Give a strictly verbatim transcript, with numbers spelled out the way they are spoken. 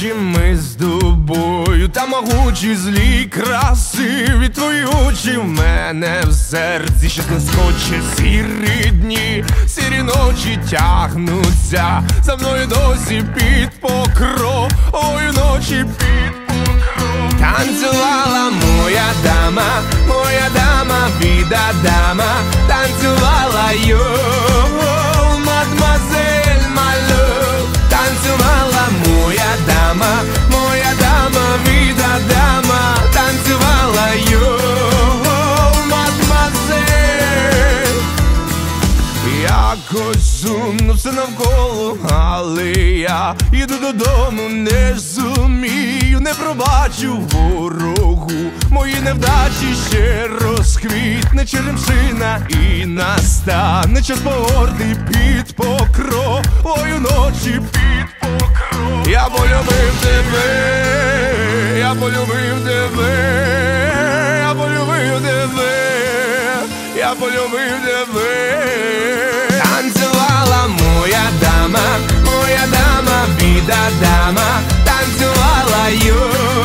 ночі ми з тобою, та могучі, злі, красиві твої очі в мене в серці ще не скоче. Сірі дні, сірі ночі тягнуться за мною досі під покровою ночі, під покровою. Танцювала моя дама, моя дама, біда дама, танцювала його, мадмазель, малю. Танцювала моя дама, моя дама, біда дама, танцювала його, мадмазель. Якось сумно все навколо, але я їду додому, не зумію, не пробачу ворогу. Мої невдачі ще розквітне черемшина і настане час погорди під покровою ночі, під покровою. Я полюбив тебе, я полюбив тебе, я полюбив тебе, я полюбив тебе. Танцювала моя дама, моя дама, біда дама, танцювала ю.